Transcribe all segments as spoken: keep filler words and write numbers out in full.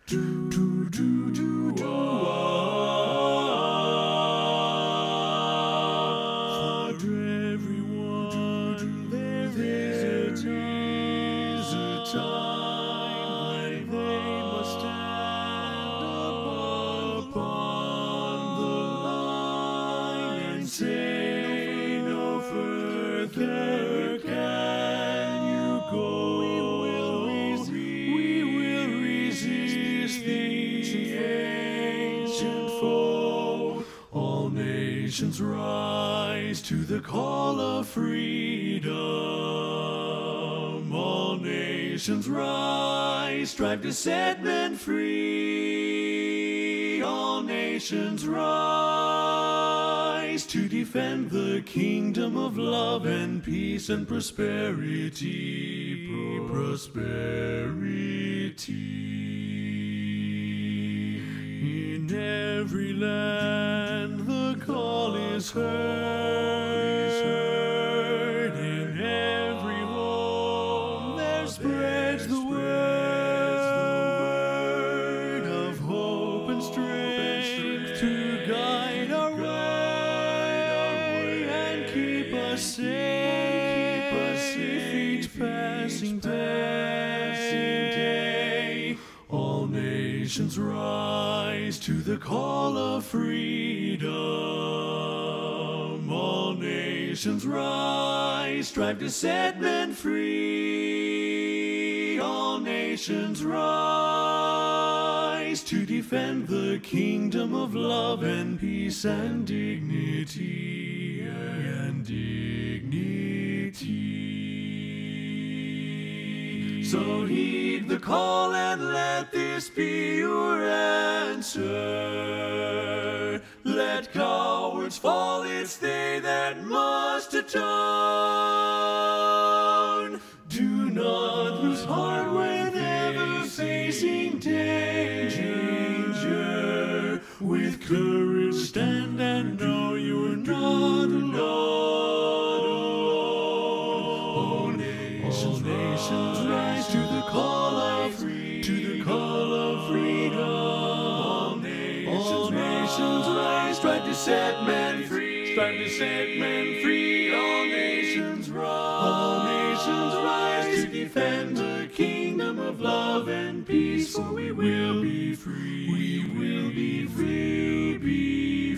Do, do, do, do, ah. For everyone there is a time when they must stand upon the line and say no further can you go. We will resist the ancient foe. All nations rise to the call of freedom. All nations rise, strive to set men free. All nations rise to defend the kingdom of love and peace and prosperity. Prosperity. In every land the call is heard. In every home there spreads the word of hope and strength to guide our way and keep us safe each passing day. All nations rise to the call of freedom. All nations rise, strive to set men free. All nations rise to defend the kingdom of love and peace and dignity and dignity. So heed the call and let this be your answer. Let cowards fall, it's they that must atone. Do not lose heart whenever facing danger. With courage stand and know you're not alone. All nations rise to the call of freedom. To the call of freedom. All nations, nations rise, strive to set men free. Strive to set men free. All nations rise. All nations rise to defend the kingdom of love and peace. For we will be free. We will be free. Be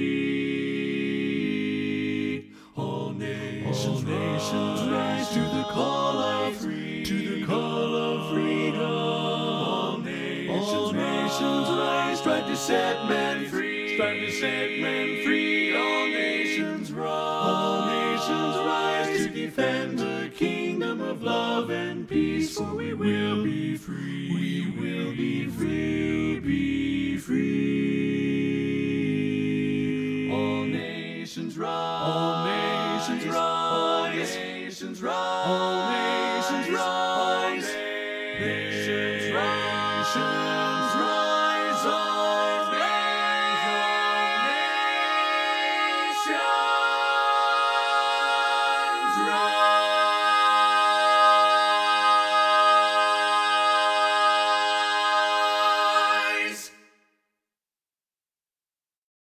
free. All nations, all nations rise to the call of freedom. To the call of freedom. All nations, all nations rise, strive to set men free. Strive to set men free. All nations rise. All nations rise to defend the kingdom of love and peace. For we will be free. We will be free. Be free. All nations rise. All nations rise. All nations rise. All nations rise. Nations rise.